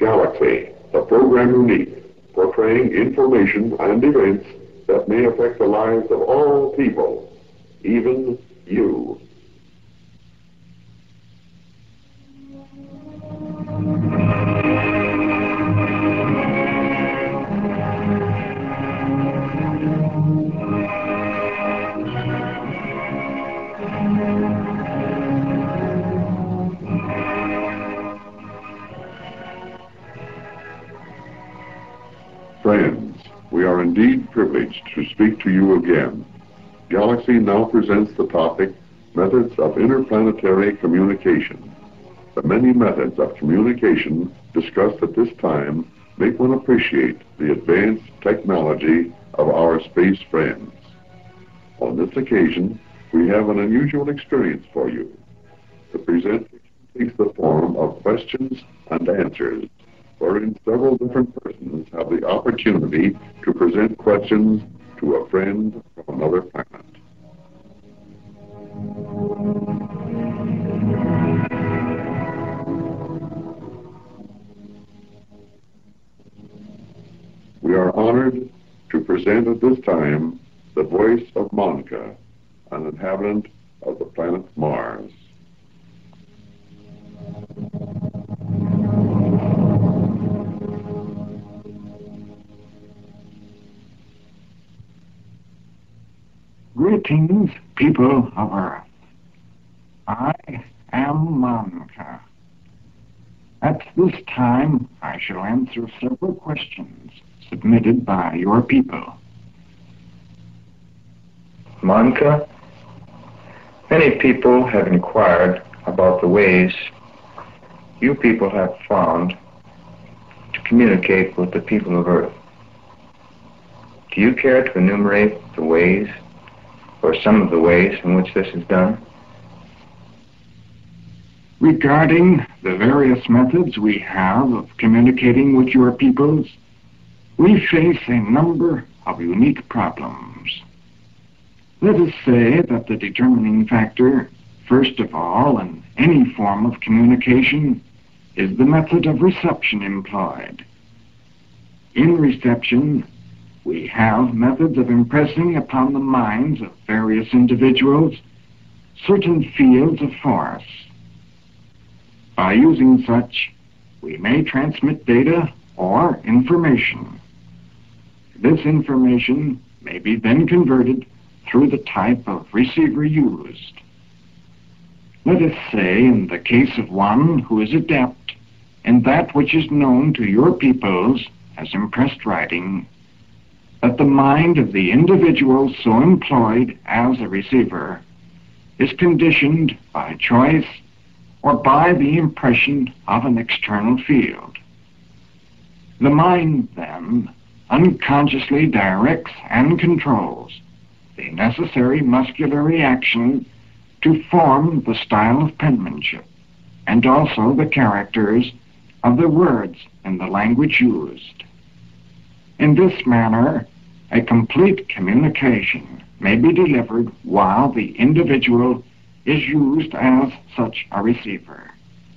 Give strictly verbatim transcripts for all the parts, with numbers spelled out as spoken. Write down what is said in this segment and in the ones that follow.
Galaxy, the program unique, portraying information and events that may affect the lives of all people, even you. Friends, we are indeed privileged to speak to you again. Galaxy now presents the topic, Methods of Interplanetary Communication. The many methods of communication discussed at this time make one appreciate the advanced technology of our space friends. On this occasion, we have an unusual experience for you. The presentation takes the form of questions and answers, wherein several different persons have the opportunity to present questions to a friend from another planet. We are honored to present at this time the voice of Monica, an inhabitant of the planet Mars. Greetings, people of Earth. I am Monica. At this time, I shall answer several questions submitted by your people. Monica, many people have inquired about the ways you people have found to communicate with the people of Earth. Do you care to enumerate the ways, or some of the ways in which this is done? Regarding the various methods we have of communicating with your peoples, we face a number of unique problems. Let us say that the determining factor, first of all, in any form of communication, is the method of reception employed. In reception, we have methods of impressing upon the minds of various individuals certain fields of force. By using such, we may transmit data or information. This information may be then converted through the type of receiver used. Let us say, in the case of one who is adept in that which is known to your peoples as impressed writing, that the mind of the individual so employed as a receiver is conditioned by choice or by the impression of an external field. The mind, then, unconsciously directs and controls the necessary muscular reaction to form the style of penmanship and also the characters of the words in the language used. In this manner, a complete communication may be delivered while the individual is used as such a receiver.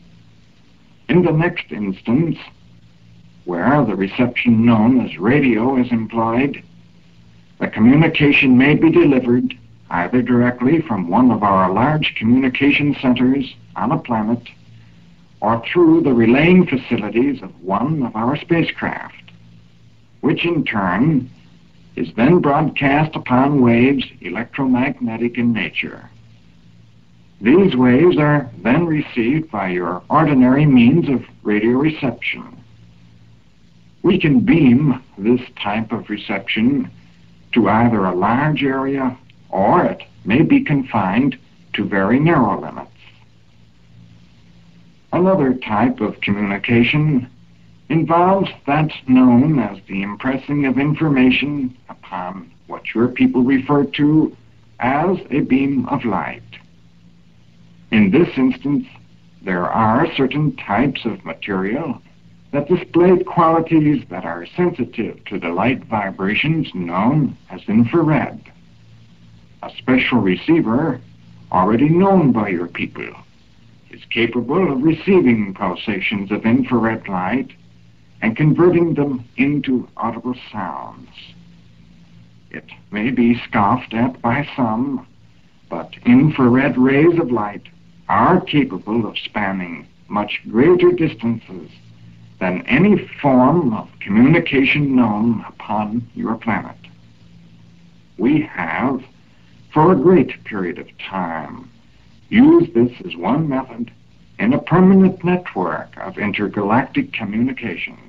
In the next instance, where the reception known as radio is employed, the communication may be delivered either directly from one of our large communication centers on a planet or through the relaying facilities of one of our spacecraft, which in turn is then broadcast upon waves electromagnetic in nature. These waves are then received by your ordinary means of radio reception. We can beam this type of reception to either a large area or it may be confined to very narrow limits. Another type of communication involves that known as the impressing of information upon what your people refer to as a beam of light. In this instance, there are certain types of material that display qualities that are sensitive to the light vibrations known as infrared. A special receiver, already known by your people, is capable of receiving pulsations of infrared light and converting them into audible sounds. It may be scoffed at by some, but infrared rays of light are capable of spanning much greater distances than any form of communication known upon your planet. We have, for a great period of time, used this as one method in a permanent network of intergalactic communications.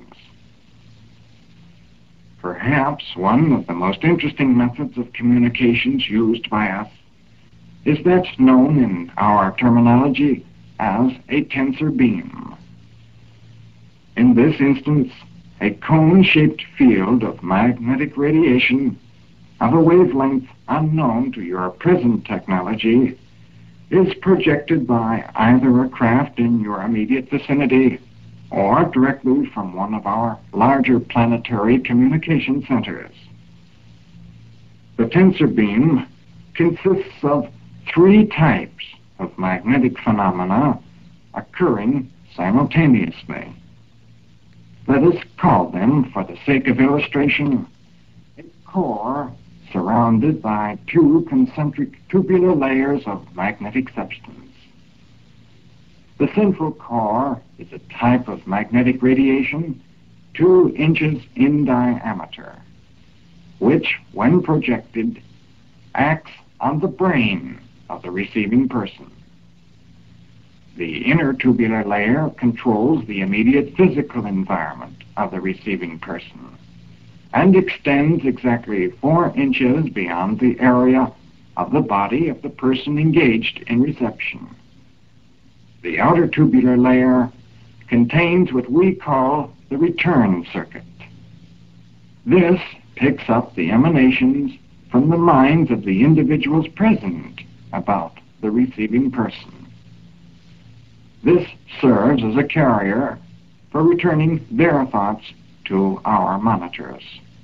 Perhaps one of the most interesting methods of communications used by us is that known in our terminology as a tensor beam. In this instance, a cone-shaped field of magnetic radiation of a wavelength unknown to your present technology is projected by either a craft in your immediate vicinity or directly from one of our larger planetary communication centers. The tensor beam consists of three types of magnetic phenomena occurring simultaneously. Let us call them, for the sake of illustration, a core surrounded by two concentric tubular layers of magnetic substance. The central core is a type of magnetic radiation two inches in diameter, which, when projected, acts on the brain of the receiving person. The inner tubular layer controls the immediate physical environment of the receiving person and extends exactly four inches beyond the area of the body of the person engaged in reception. The outer tubular layer contains what we call the return circuit. This picks up the emanations from the minds of the individuals present about the receiving person. This serves as a carrier for returning their thoughts to our monitors.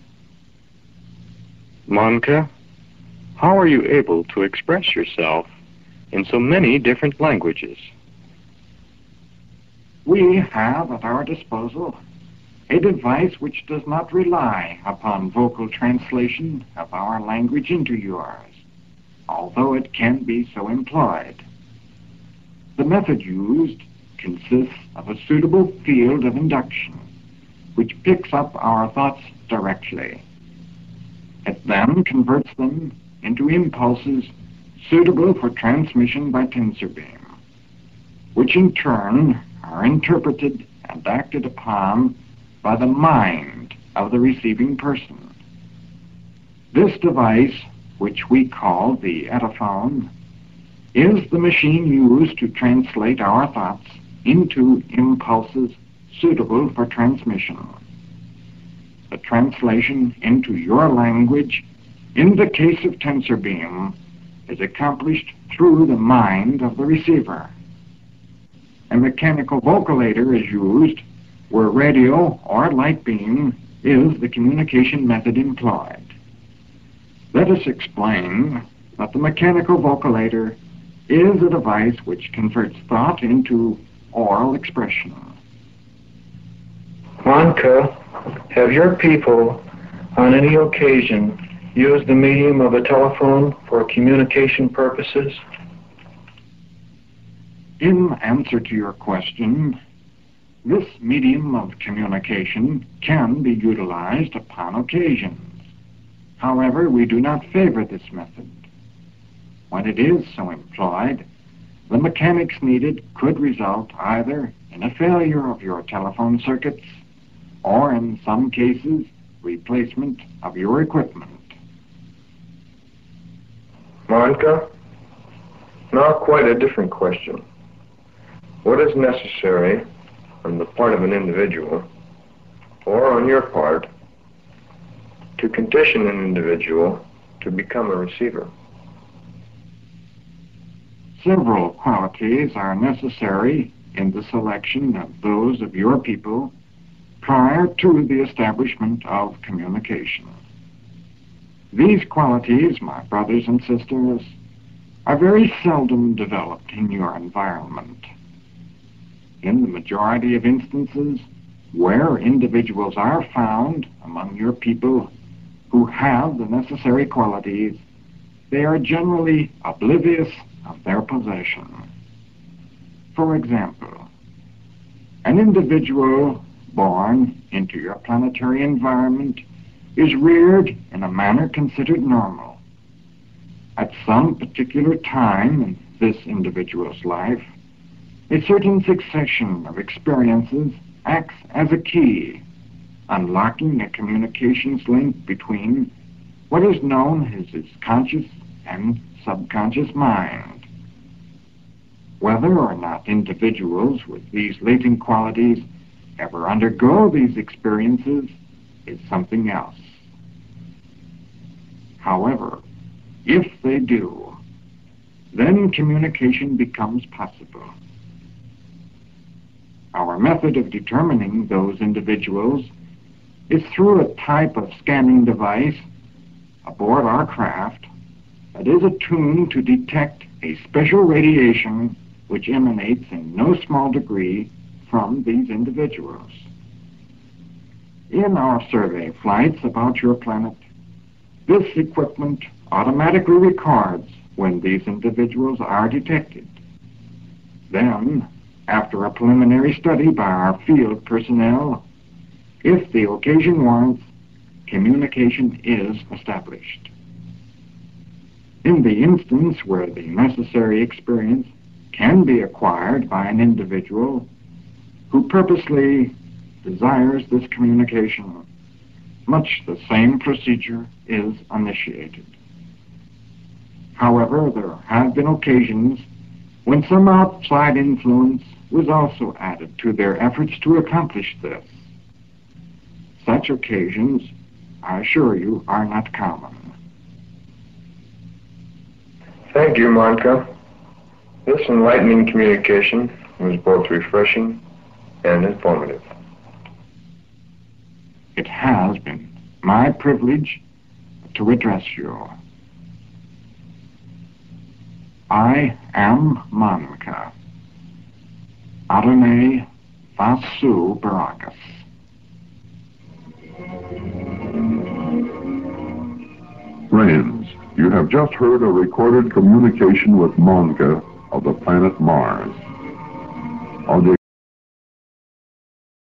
Monica, how are you able to express yourself in so many different languages? We have at our disposal a device which does not rely upon vocal translation of our language into yours, although it can be so employed. The method used consists of a suitable field of induction, which picks up our thoughts directly. It then converts them into impulses suitable for transmission by tensor beam, which in turn are interpreted and acted upon by the mind of the receiving person. This device, which we call the Etephone, is the machine used to translate our thoughts into impulses suitable for transmission. The translation into your language, in the case of tensor beam, is accomplished through the mind of the receiver. A mechanical vocalator is used where radio or light beam is the communication method employed. Let us explain that the mechanical vocalator is a device which converts thought into oral expression. Monica, have your people on any occasion used the medium of a telephone for communication purposes? In answer to your question, this medium of communication can be utilized upon occasions. However, we do not favor this method. When it is so employed, the mechanics needed could result either in a failure of your telephone circuits or, in some cases, replacement of your equipment. Monica, now quite a different question. What is necessary on the part of an individual, or on your part, to condition an individual to become a receiver? Several qualities are necessary in the selection of those of your people prior to the establishment of communication. These qualities, my brothers and sisters, are very seldom developed in your environment. In the majority of instances, where individuals are found among your people who have the necessary qualities, they are generally oblivious of their possession. For example, an individual born into your planetary environment is reared in a manner considered normal. At some particular time in this individual's life, a certain succession of experiences acts as a key, unlocking a communications link between what is known as his conscious and subconscious mind. Whether or not individuals with these latent qualities ever undergo these experiences is something else. However, if they do, then communication becomes possible. Our method of determining those individuals is through a type of scanning device aboard our craft that is attuned to detect a special radiation which emanates in no small degree from these individuals. In our survey flights about your planet, this equipment automatically records when these individuals are detected. Then, after a preliminary study by our field personnel, if the occasion warrants, communication is established. In the instance where the necessary experience can be acquired by an individual who purposely desires this communication, much the same procedure is initiated. However, there have been occasions when some outside influence was also added to their efforts to accomplish this. Such occasions, I assure you, are not common. Thank you, Monica. This enlightening communication was both refreshing and informative. It has been my privilege to address you. I am Monica. Adonai Vasu Barakas. Friends, you have just heard a recorded communication with Monica of the planet Mars. On the